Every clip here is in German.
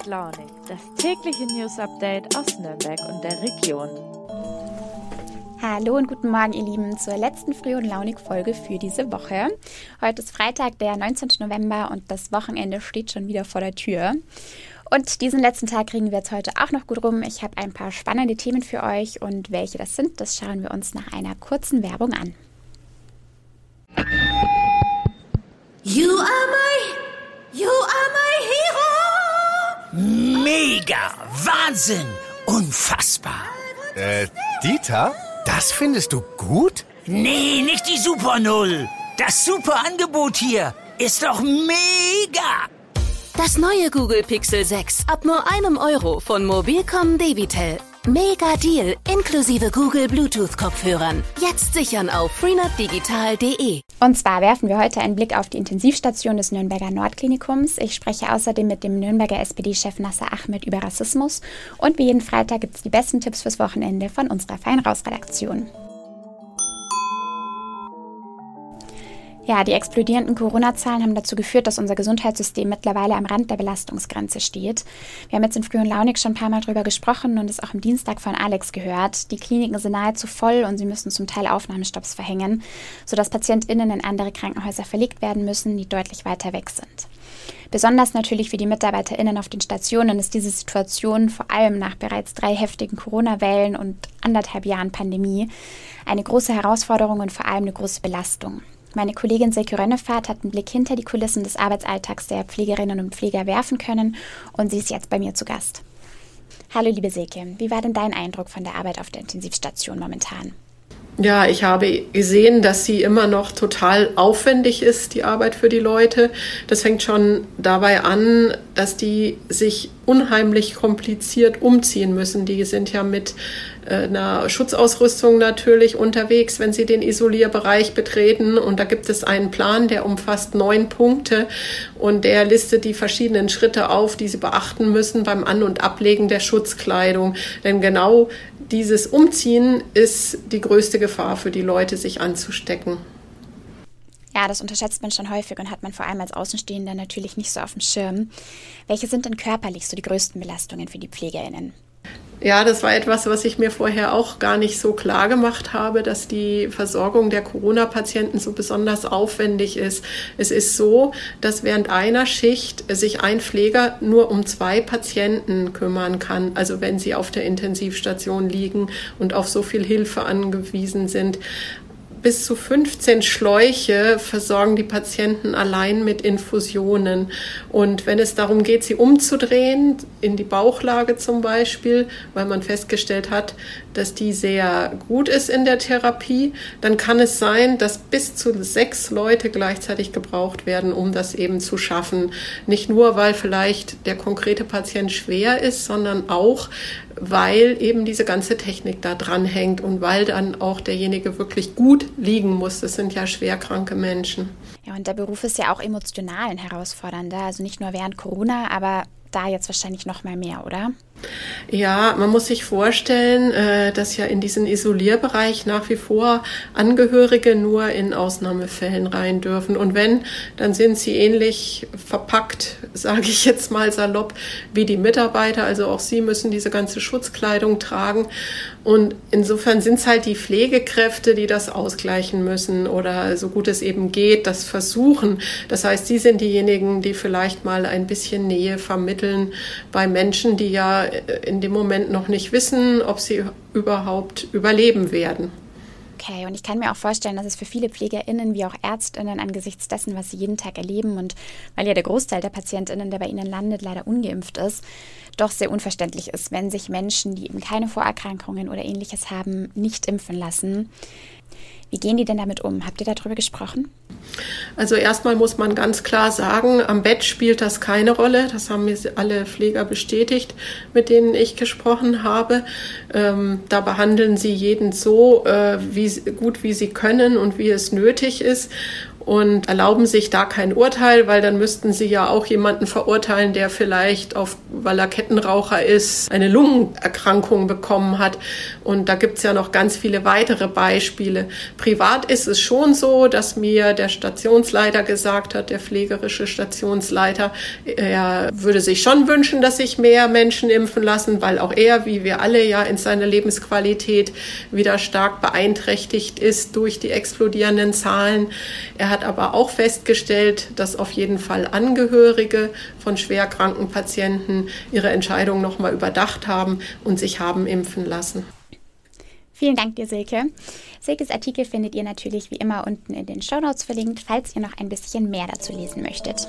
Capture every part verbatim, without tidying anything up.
und Launig, das tägliche News-Update aus Nürnberg und der Region. Hallo und guten Morgen, ihr Lieben, zur letzten Früh- und Launig-Folge für diese Woche. Heute ist Freitag, der neunzehnten November und das Wochenende steht schon wieder vor der Tür. Und diesen letzten Tag kriegen wir jetzt heute auch noch gut rum. Ich habe ein paar spannende Themen für euch und welche das sind, das schauen wir uns nach einer kurzen Werbung an. You are my, you are my hero! Mega! Wahnsinn! Unfassbar! Äh, Dieter? Das findest du gut? Nee, nicht die Super Null! Das super Angebot hier ist doch mega! Das neue Google Pixel sechs ab nur einem Euro von Mobilcom Debitel. Mega Deal inklusive Google Bluetooth-Kopfhörern. Jetzt sichern auf freenet digital punkt de. Und zwar werfen wir heute einen Blick auf die Intensivstation des Nürnberger Nordklinikums. Ich spreche außerdem mit dem Nürnberger S P D-Chef Nasser Ahmed über Rassismus. Und wie jeden Freitag gibt es die besten Tipps fürs Wochenende von unserer Fein-Raus-Redaktion. Ja, die explodierenden Corona-Zahlen haben dazu geführt, dass unser Gesundheitssystem mittlerweile am Rand der Belastungsgrenze steht. Wir haben jetzt in Früh und Launig schon ein paar Mal drüber gesprochen und es auch am Dienstag von Alex gehört. Die Kliniken sind nahezu voll und sie müssen zum Teil Aufnahmestopps verhängen, sodass PatientInnen in andere Krankenhäuser verlegt werden müssen, die deutlich weiter weg sind. Besonders natürlich für die MitarbeiterInnen auf den Stationen ist diese Situation vor allem nach bereits drei heftigen Corona-Wellen und anderthalb Jahren Pandemie eine große Herausforderung und vor allem eine große Belastung. Meine Kollegin Silke Rönnefahrt hat einen Blick hinter die Kulissen des Arbeitsalltags der Pflegerinnen und Pfleger werfen können und sie ist jetzt bei mir zu Gast. Hallo liebe Silke, wie war denn dein Eindruck von der Arbeit auf der Intensivstation momentan? Ja, ich habe gesehen, dass sie immer noch total aufwendig ist, die Arbeit für die Leute. Das fängt schon dabei an, dass die sich unheimlich kompliziert umziehen müssen. Die sind ja mit äh, einer Schutzausrüstung natürlich unterwegs, wenn sie den Isolierbereich betreten. Und da gibt es einen Plan, der umfasst neun Punkte und der listet die verschiedenen Schritte auf, die sie beachten müssen beim An- und Ablegen der Schutzkleidung. Denn genau dieses Umziehen ist die größte Gefahr für die Leute, sich anzustecken. Ja, das unterschätzt man schon häufig und hat man vor allem als Außenstehender natürlich nicht so auf dem Schirm. Welche sind denn körperlich so die größten Belastungen für die PflegerInnen? Ja, das war etwas, was ich mir vorher auch gar nicht so klar gemacht habe, dass die Versorgung der Corona-Patienten so besonders aufwendig ist. Es ist so, dass während einer Schicht sich ein Pfleger nur um zwei Patienten kümmern kann. Also wenn sie auf der Intensivstation liegen und auf so viel Hilfe angewiesen sind. Bis zu fünfzehn Schläuche versorgen die Patienten allein mit Infusionen. Und wenn es darum geht, sie umzudrehen, in die Bauchlage zum Beispiel, weil man festgestellt hat, dass die sehr gut ist in der Therapie, dann kann es sein, dass bis zu sechs Leute gleichzeitig gebraucht werden, um das eben zu schaffen. Nicht nur, weil vielleicht der konkrete Patient schwer ist, sondern auch, weil eben diese ganze Technik da dran hängt und weil dann auch derjenige wirklich gut liegen muss. Das sind ja schwerkranke Menschen. Ja, und der Beruf ist ja auch emotional ein herausfordernder, also nicht nur während Corona, aber da jetzt wahrscheinlich noch mal mehr, oder? Ja, man muss sich vorstellen, dass ja in diesen Isolierbereich nach wie vor Angehörige nur in Ausnahmefällen rein dürfen. Und wenn, dann sind sie ähnlich verpackt, sage ich jetzt mal salopp, wie die Mitarbeiter. Also auch sie müssen diese ganze Schutzkleidung tragen. Und insofern sind es halt die Pflegekräfte, die das ausgleichen müssen oder so gut es eben geht, das versuchen. Das heißt, sie sind diejenigen, die vielleicht mal ein bisschen Nähe vermitteln bei Menschen, die ja in dem Moment noch nicht wissen, ob sie überhaupt überleben werden. Okay, und ich kann mir auch vorstellen, dass es für viele PflegerInnen wie auch ÄrztInnen angesichts dessen, was sie jeden Tag erleben und weil ja der Großteil der PatientInnen, der bei ihnen landet, leider ungeimpft ist, doch sehr unverständlich ist, wenn sich Menschen, die eben keine Vorerkrankungen oder Ähnliches haben, nicht impfen lassen. Wie gehen die denn damit um? Habt ihr darüber gesprochen? Also erstmal muss man ganz klar sagen, am Bett spielt das keine Rolle. Das haben mir alle Pfleger bestätigt, mit denen ich gesprochen habe. Ähm, da behandeln sie jeden so äh, wie, gut, wie sie können und wie es nötig ist. und erlauben sich da kein Urteil, weil dann müssten sie ja auch jemanden verurteilen, der vielleicht, auf, weil er Kettenraucher ist, eine Lungenerkrankung bekommen hat. Und da gibt es ja noch ganz viele weitere Beispiele. Privat ist es schon so, dass mir der Stationsleiter gesagt hat, der pflegerische Stationsleiter, er würde sich schon wünschen, dass sich mehr Menschen impfen lassen, weil auch er, wie wir alle, ja in seiner Lebensqualität wieder stark beeinträchtigt ist durch die explodierenden Zahlen. Er hat aber auch festgestellt, dass auf jeden Fall Angehörige von schwerkranken Patienten ihre Entscheidung nochmal überdacht haben und sich haben impfen lassen. Vielen Dank dir, Silke. Silkes Artikel findet ihr natürlich wie immer unten in den Shownotes verlinkt, falls ihr noch ein bisschen mehr dazu lesen möchtet.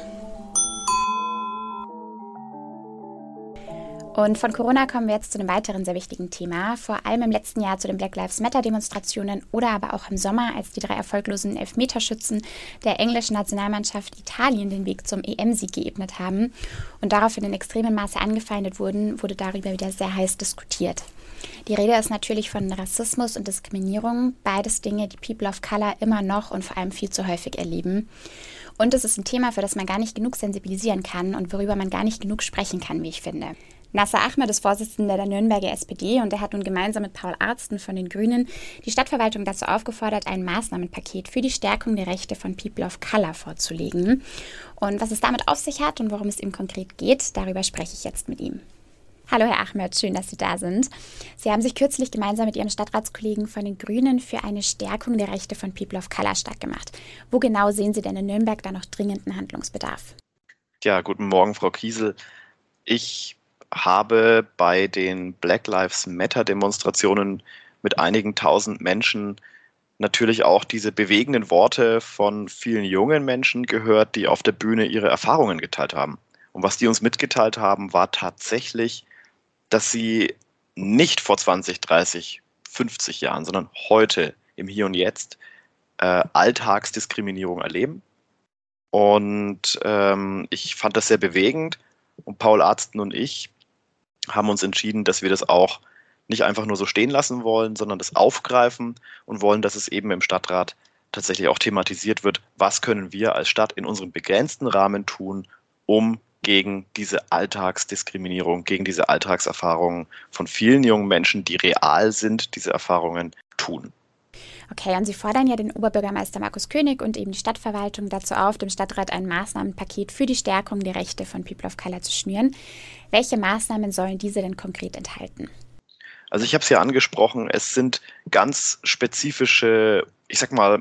Und von Corona kommen wir jetzt zu einem weiteren sehr wichtigen Thema, vor allem im letzten Jahr zu den Black Lives Matter Demonstrationen oder aber auch im Sommer, als die drei erfolglosen Elfmeterschützen der englischen Nationalmannschaft Italien den Weg zum E M-Sieg geebnet haben und daraufhin in extremem Maße angefeindet wurden, wurde darüber wieder sehr heiß diskutiert. Die Rede ist natürlich von Rassismus und Diskriminierung, beides Dinge, die People of Color immer noch und vor allem viel zu häufig erleben. Und es ist ein Thema, für das man gar nicht genug sensibilisieren kann und worüber man gar nicht genug sprechen kann, wie ich finde. Nasser Ahmed ist Vorsitzender der Nürnberger S P D und er hat nun gemeinsam mit Paul Arzten von den Grünen die Stadtverwaltung dazu aufgefordert, ein Maßnahmenpaket für die Stärkung der Rechte von People of Color vorzulegen. Und was es damit auf sich hat und worum es ihm konkret geht, darüber spreche ich jetzt mit ihm. Hallo Herr Ahmed, schön, dass Sie da sind. Sie haben sich kürzlich gemeinsam mit Ihren Stadtratskollegen von den Grünen für eine Stärkung der Rechte von People of Color stark gemacht. Wo genau sehen Sie denn in Nürnberg da noch dringenden Handlungsbedarf? Ja, guten Morgen, Frau Kiesel. Ich habe bei den Black Lives Matter Demonstrationen mit einigen tausend Menschen natürlich auch diese bewegenden Worte von vielen jungen Menschen gehört, die auf der Bühne ihre Erfahrungen geteilt haben. Und was die uns mitgeteilt haben, war tatsächlich, dass sie nicht vor zwanzig, dreißig, fünfzig Jahren, sondern heute im Hier und Jetzt äh, Alltagsdiskriminierung erleben. Und ähm, ich fand das sehr bewegend. Und Paul Arzten und ich haben uns entschieden, dass wir das auch nicht einfach nur so stehen lassen wollen, sondern das aufgreifen und wollen, dass es eben im Stadtrat tatsächlich auch thematisiert wird, was können wir als Stadt in unserem begrenzten Rahmen tun, um gegen diese Alltagsdiskriminierung, gegen diese Alltagserfahrungen von vielen jungen Menschen, die real sind, diese Erfahrungen tun. Okay, und Sie fordern ja den Oberbürgermeister Markus König und eben die Stadtverwaltung dazu auf, dem Stadtrat ein Maßnahmenpaket für die Stärkung der Rechte von People of Color zu schnüren. Welche Maßnahmen sollen diese denn konkret enthalten? Also ich habe es ja angesprochen, es sind ganz spezifische, ich sag mal,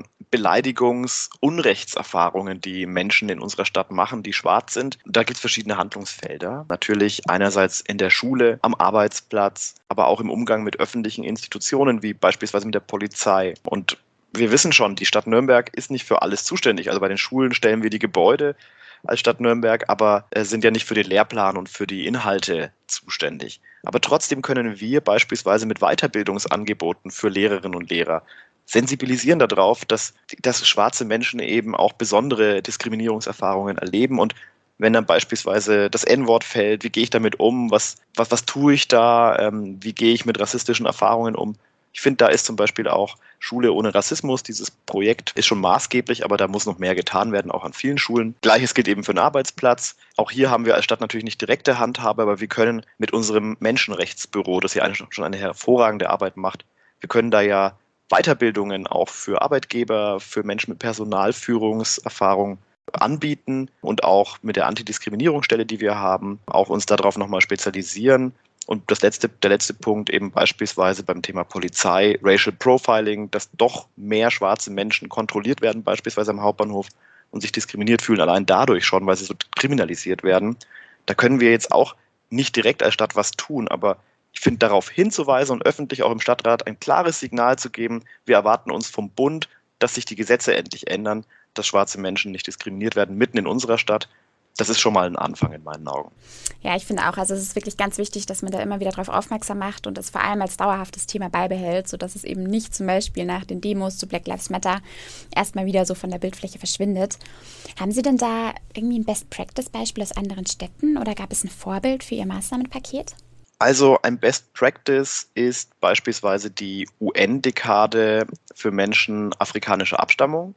Beleidigungs-Unrechtserfahrungen, die Menschen in unserer Stadt machen, die schwarz sind. Da gibt es verschiedene Handlungsfelder. Natürlich einerseits in der Schule, am Arbeitsplatz, aber auch im Umgang mit öffentlichen Institutionen, wie beispielsweise mit der Polizei. Und wir wissen schon, die Stadt Nürnberg ist nicht für alles zuständig. Also bei den Schulen stellen wir die Gebäude als Stadt Nürnberg, aber äh, sind ja nicht für den Lehrplan und für die Inhalte zuständig. Aber trotzdem können wir beispielsweise mit Weiterbildungsangeboten für Lehrerinnen und Lehrer sensibilisieren darauf, dass, dass schwarze Menschen eben auch besondere Diskriminierungserfahrungen erleben. Und wenn dann beispielsweise das En-Wort fällt, wie gehe ich damit um, was, was, was tue ich da, ähm, wie gehe ich mit rassistischen Erfahrungen um. Ich finde, da ist zum Beispiel auch Schule ohne Rassismus, dieses Projekt ist schon maßgeblich, aber da muss noch mehr getan werden, auch an vielen Schulen. Gleiches gilt eben für den Arbeitsplatz. Auch hier haben wir als Stadt natürlich nicht direkte Handhabe, aber wir können mit unserem Menschenrechtsbüro, das ja schon eine hervorragende Arbeit macht, wir können da ja Weiterbildungen auch für Arbeitgeber, für Menschen mit Personalführungserfahrung anbieten und auch mit der Antidiskriminierungsstelle, die wir haben, auch uns darauf nochmal spezialisieren. Und das letzte, der letzte Punkt eben beispielsweise beim Thema Polizei, Racial Profiling, dass doch mehr schwarze Menschen kontrolliert werden, beispielsweise am Hauptbahnhof und sich diskriminiert fühlen, allein dadurch schon, weil sie so kriminalisiert werden. Da können wir jetzt auch nicht direkt als Stadt was tun, aber ich finde, darauf hinzuweisen und öffentlich auch im Stadtrat ein klares Signal zu geben, wir erwarten uns vom Bund, dass sich die Gesetze endlich ändern, dass schwarze Menschen nicht diskriminiert werden, mitten in unserer Stadt. Das ist schon mal ein Anfang in meinen Augen. Ja, ich finde auch, also es ist wirklich ganz wichtig, dass man da immer wieder darauf aufmerksam macht und es vor allem als dauerhaftes Thema beibehält, sodass es eben nicht zum Beispiel nach den Demos zu Black Lives Matter erstmal wieder so von der Bildfläche verschwindet. Haben Sie denn da irgendwie ein Best-Practice-Beispiel aus anderen Städten oder gab es ein Vorbild für Ihr Maßnahmenpaket? Also ein Best Practice ist beispielsweise die U N-Dekade für Menschen afrikanischer Abstammung.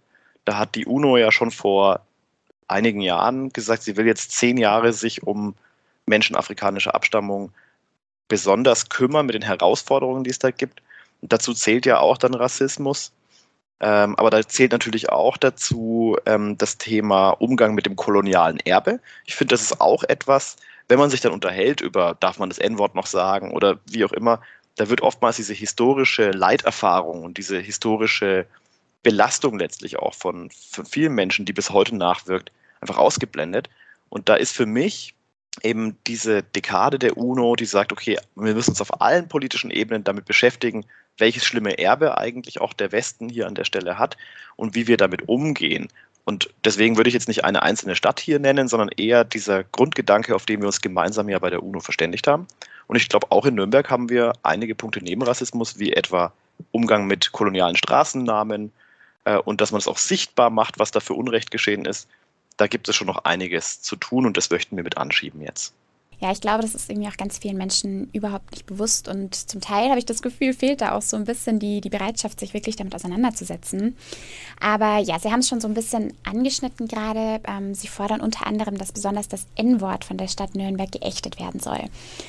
Da hat die UNO ja schon vor einigen Jahren gesagt, sie will jetzt zehn Jahre sich um Menschen afrikanischer Abstammung besonders kümmern mit den Herausforderungen, die es da gibt. Und dazu zählt ja auch dann Rassismus. Ähm, aber da zählt natürlich auch dazu ähm, das Thema Umgang mit dem kolonialen Erbe. Ich finde, das ist auch etwas, wenn man sich dann unterhält über, darf man das En-Wort noch sagen oder wie auch immer, da wird oftmals diese historische Leiterfahrung und diese historische Belastung letztlich auch von, von vielen Menschen, die bis heute nachwirkt, einfach ausgeblendet. Und da ist für mich eben diese Dekade der UNO, die sagt, okay, wir müssen uns auf allen politischen Ebenen damit beschäftigen, welches schlimme Erbe eigentlich auch der Westen hier an der Stelle hat und wie wir damit umgehen. Und deswegen würde ich jetzt nicht eine einzelne Stadt hier nennen, sondern eher dieser Grundgedanke, auf den wir uns gemeinsam ja bei der UNO verständigt haben. Und ich glaube, auch in Nürnberg haben wir einige Punkte neben Rassismus, wie etwa Umgang mit kolonialen Straßennamen äh, und dass man es auch sichtbar macht, was da für Unrecht geschehen ist. Da gibt es schon noch einiges zu tun und das möchten wir mit anschieben jetzt. Ja, ich glaube, das ist irgendwie auch ganz vielen Menschen überhaupt nicht bewusst und zum Teil habe ich das Gefühl, fehlt da auch so ein bisschen die, die Bereitschaft, sich wirklich damit auseinanderzusetzen. Aber ja, Sie haben es schon so ein bisschen angeschnitten gerade. Ähm, Sie fordern unter anderem, dass besonders das En-Wort von der Stadt Nürnberg geächtet werden soll.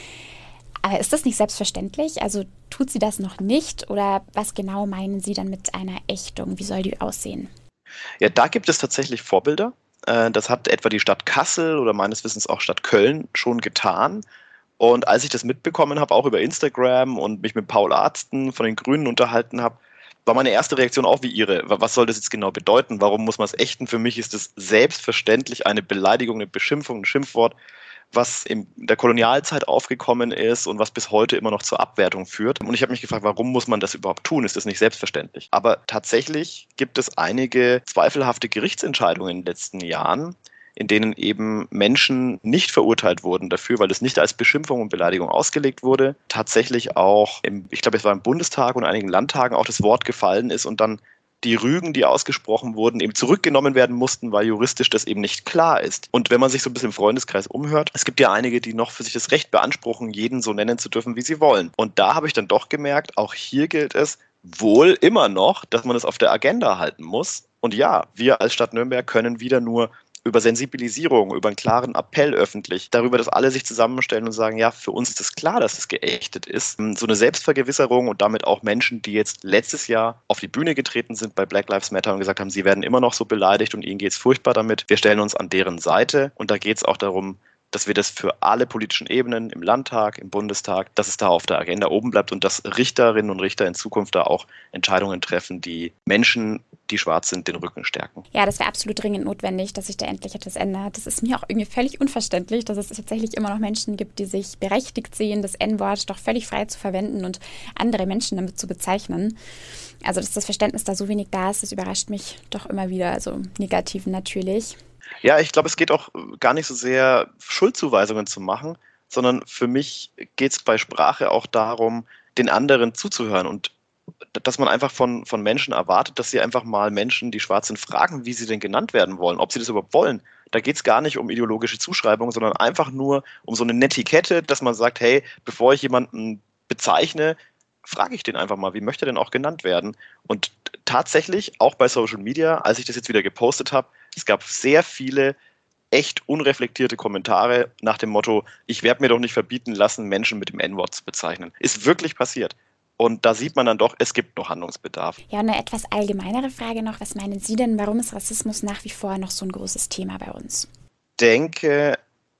Aber ist das nicht selbstverständlich? Also tut sie das noch nicht oder was genau meinen Sie dann mit einer Ächtung? Wie soll die aussehen? Ja, da gibt es tatsächlich Vorbilder. Das hat etwa die Stadt Kassel oder meines Wissens auch Stadt Köln schon getan. Und als ich das mitbekommen habe, auch über Instagram und mich mit Paul Arzten von den Grünen unterhalten habe, war meine erste Reaktion auch wie Ihre. Was soll das jetzt genau bedeuten? Warum muss man es ächten? Für mich ist es selbstverständlich eine Beleidigung, eine Beschimpfung, ein Schimpfwort, was in der Kolonialzeit aufgekommen ist und was bis heute immer noch zur Abwertung führt. Und ich habe mich gefragt, warum muss man das überhaupt tun? Ist das nicht selbstverständlich? Aber tatsächlich gibt es einige zweifelhafte Gerichtsentscheidungen in den letzten Jahren, in denen eben Menschen nicht verurteilt wurden dafür, weil es nicht als Beschimpfung und Beleidigung ausgelegt wurde. Tatsächlich auch, im, ich glaube, es war im Bundestag und einigen Landtagen auch das Wort gefallen ist und dann die Rügen, die ausgesprochen wurden, eben zurückgenommen werden mussten, weil juristisch das eben nicht klar ist. Und wenn man sich so ein bisschen im Freundeskreis umhört, es gibt ja einige, die noch für sich das Recht beanspruchen, jeden so nennen zu dürfen, wie sie wollen. Und da habe ich dann doch gemerkt, auch hier gilt es wohl immer noch, dass man es auf der Agenda halten muss. Und ja, wir als Stadt Nürnberg können wieder nur über Sensibilisierung, über einen klaren Appell öffentlich, darüber, dass alle sich zusammenstellen und sagen, ja, für uns ist es klar, dass es geächtet ist. So eine Selbstvergewisserung und damit auch Menschen, die jetzt letztes Jahr auf die Bühne getreten sind bei Black Lives Matter und gesagt haben, sie werden immer noch so beleidigt und ihnen geht es furchtbar damit. Wir stellen uns an deren Seite und da geht es auch darum, dass wir das für alle politischen Ebenen im Landtag, im Bundestag, dass es da auf der Agenda oben bleibt und dass Richterinnen und Richter in Zukunft da auch Entscheidungen treffen, die Menschen, die schwarz sind, den Rücken stärken. Ja, das wäre absolut dringend notwendig, dass sich da endlich etwas ändert. Das ist mir auch irgendwie völlig unverständlich, dass es tatsächlich immer noch Menschen gibt, die sich berechtigt sehen, das En-Wort doch völlig frei zu verwenden und andere Menschen damit zu bezeichnen. Also, dass das Verständnis da so wenig da ist, das überrascht mich doch immer wieder, also im Negativen natürlich. Ja, ich glaube, es geht auch gar nicht so sehr, Schuldzuweisungen zu machen, sondern für mich geht es bei Sprache auch darum, den anderen zuzuhören und dass man einfach von, von Menschen erwartet, dass sie einfach mal Menschen, die schwarz sind, fragen, wie sie denn genannt werden wollen, ob sie das überhaupt wollen. Da geht es gar nicht um ideologische Zuschreibung, sondern einfach nur um so eine Netiquette, dass man sagt, hey, bevor ich jemanden bezeichne, frage ich den einfach mal, wie möchte er denn auch genannt werden? Und tatsächlich, auch bei Social Media, als ich das jetzt wieder gepostet habe, es gab sehr viele echt unreflektierte Kommentare nach dem Motto, ich werde mir doch nicht verbieten lassen, Menschen mit dem En-Wort zu bezeichnen. Ist wirklich passiert. Und da sieht man dann doch, es gibt noch Handlungsbedarf. Ja, und eine etwas allgemeinere Frage noch. Was meinen Sie denn, warum ist Rassismus nach wie vor noch so ein großes Thema bei uns? Ich denke,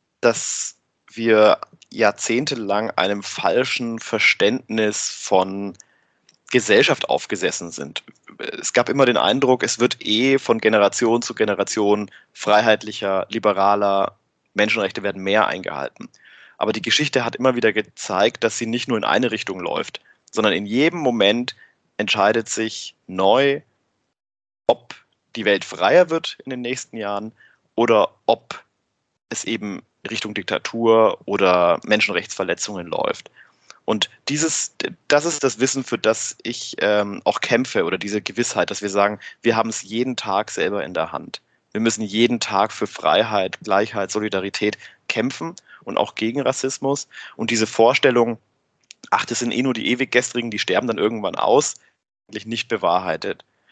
dass wir jahrzehntelang einem falschen Verständnis von Gesellschaft aufgesessen sind. Es gab immer den Eindruck, es wird eh von Generation zu Generation freiheitlicher, liberaler, Menschenrechte werden mehr eingehalten. Aber die Geschichte hat immer wieder gezeigt, dass sie nicht nur in eine Richtung läuft, sondern in jedem Moment entscheidet sich neu, ob die Welt freier wird in den nächsten Jahren oder ob es eben Richtung Diktatur oder Menschenrechtsverletzungen läuft. Und dieses, das ist das Wissen, für das ich ähm, auch kämpfe, oder diese Gewissheit, dass wir sagen, wir haben es jeden Tag selber in der Hand. Wir müssen jeden Tag für Freiheit, Gleichheit, Solidarität kämpfen und auch gegen Rassismus. Und diese Vorstellung, ach, das sind eh nur die Ewiggestrigen, die sterben dann irgendwann aus, eigentlich nicht bewahrheitet.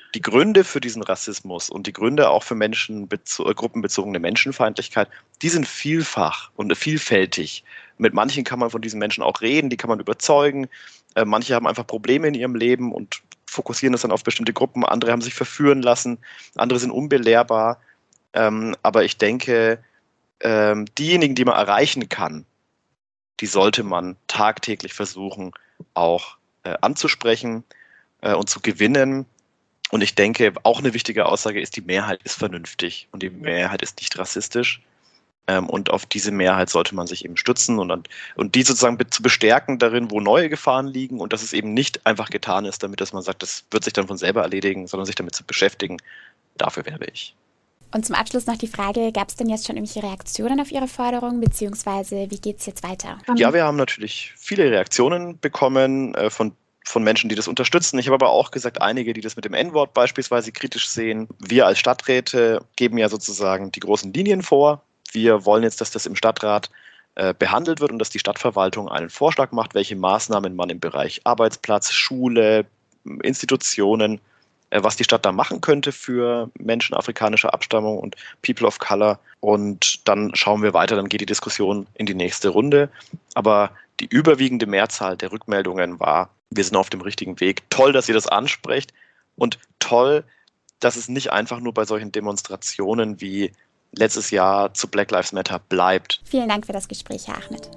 die Gründe für diesen Rassismus und die Gründe auch für Menschen, gruppenbezogene Menschenfeindlichkeit, die sind vielfach und vielfältig. Mit manchen kann man von diesen Menschen auch reden, die kann man überzeugen. Äh, manche haben einfach Probleme in ihrem Leben und fokussieren das dann auf bestimmte Gruppen. Andere haben sich verführen lassen, andere sind unbelehrbar. Ähm, aber ich denke, ähm, diejenigen, die man erreichen kann, die sollte man tagtäglich versuchen, auch äh, anzusprechen äh, und zu gewinnen. Und ich denke, auch eine wichtige Aussage ist, die Mehrheit ist vernünftig und die Mehrheit ist nicht rassistisch. Ähm, und auf diese Mehrheit sollte man sich eben stützen und, und die sozusagen be- zu bestärken darin, wo neue Gefahren liegen und dass es eben nicht einfach getan ist, damit dass man sagt, das wird sich dann von selber erledigen, sondern sich damit zu beschäftigen. Dafür werbe ich. Und zum Abschluss noch die Frage, gab es denn jetzt schon irgendwelche Reaktionen auf Ihre Forderung, beziehungsweise wie geht es jetzt weiter? Ja, wir haben natürlich viele Reaktionen bekommen äh, von von Menschen, die das unterstützen. Ich habe aber auch gesagt, einige, die das mit dem En-Wort beispielsweise kritisch sehen. Wir als Stadträte geben ja sozusagen die großen Linien vor. Wir wollen jetzt, dass das im Stadtrat äh, behandelt wird und dass die Stadtverwaltung einen Vorschlag macht, welche Maßnahmen man im Bereich Arbeitsplatz, Schule, Institutionen, äh, was die Stadt da machen könnte für Menschen afrikanischer Abstammung und People of Color. Und dann schauen wir weiter, dann geht die Diskussion in die nächste Runde. Aber die überwiegende Mehrzahl der Rückmeldungen war, wir sind auf dem richtigen Weg. Toll, dass ihr das ansprecht und toll, dass es nicht einfach nur bei solchen Demonstrationen wie letztes Jahr zu Black Lives Matter bleibt. Vielen Dank für das Gespräch, Herr Ahmed.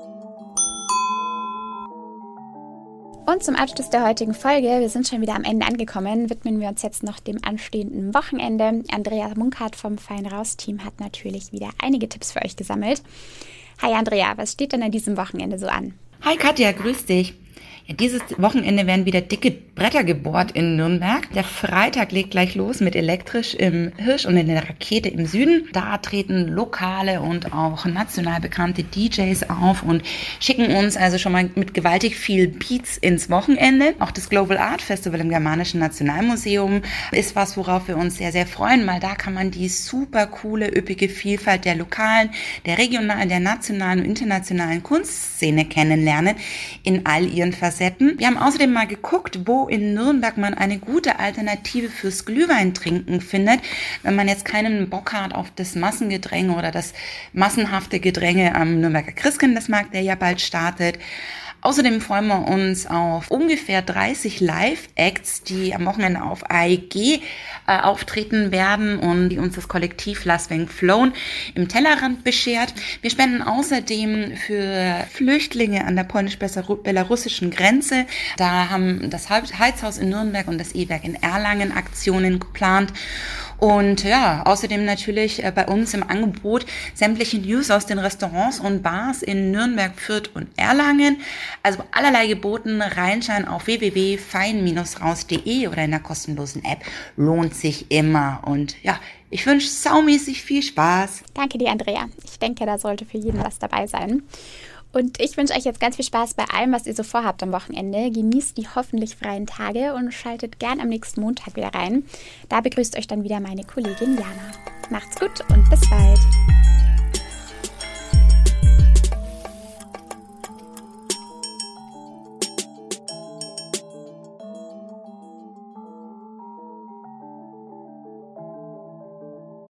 Und zum Abschluss der heutigen Folge, wir sind schon wieder am Ende angekommen, widmen wir uns jetzt noch dem anstehenden Wochenende. Andrea Munkart vom Fein Raus-Team hat natürlich wieder einige Tipps für euch gesammelt. Hi Andrea, was steht denn an diesem Wochenende so an? Hi Katja, grüß dich. Ja, dieses Wochenende werden wieder dicke Bretter gebohrt in Nürnberg. Der Freitag legt gleich los mit Elektrisch im Hirsch und in der Rakete im Süden. Da treten lokale und auch national bekannte D Js auf und schicken uns also schon mal mit gewaltig viel Beats ins Wochenende. Auch das Global Art Festival im Germanischen Nationalmuseum ist was, worauf wir uns sehr, sehr freuen, weil da kann man die super coole, üppige Vielfalt der lokalen, der regionalen, der nationalen und internationalen Kunstszene kennenlernen in all ihren Facetten. Wir haben außerdem mal geguckt, wo in Nürnberg man eine gute Alternative fürs Glühweintrinken findet, wenn man jetzt keinen Bock hat auf das Massengedränge oder das massenhafte Gedränge am Nürnberger Christkindlesmarkt, der ja bald startet. Außerdem freuen wir uns auf ungefähr dreißig Live-Acts, die am Wochenende auf A E G äh, auftreten werden und die uns das Kollektiv Lasweng Flown im Tellerrand beschert. Wir spenden außerdem für Flüchtlinge an der polnisch-belarussischen Grenze. Da haben das Heizhaus in Nürnberg und das E-Werk in Erlangen Aktionen geplant. Und ja, außerdem natürlich äh, bei uns im Angebot sämtliche News aus den Restaurants und Bars in Nürnberg, Fürth und Erlangen. Also allerlei geboten, reinschauen auf w w w punkt fein raus punkt d e oder in der kostenlosen App. Lohnt sich immer. Und ja, ich wünsche saumäßig viel Spaß. Danke dir, Andrea. Ich denke, da sollte für jeden was dabei sein. Und ich wünsche euch jetzt ganz viel Spaß bei allem, was ihr so vorhabt am Wochenende. Genießt die hoffentlich freien Tage und schaltet gern am nächsten Montag wieder rein. Da begrüßt euch dann wieder meine Kollegin Jana. Macht's gut und bis bald.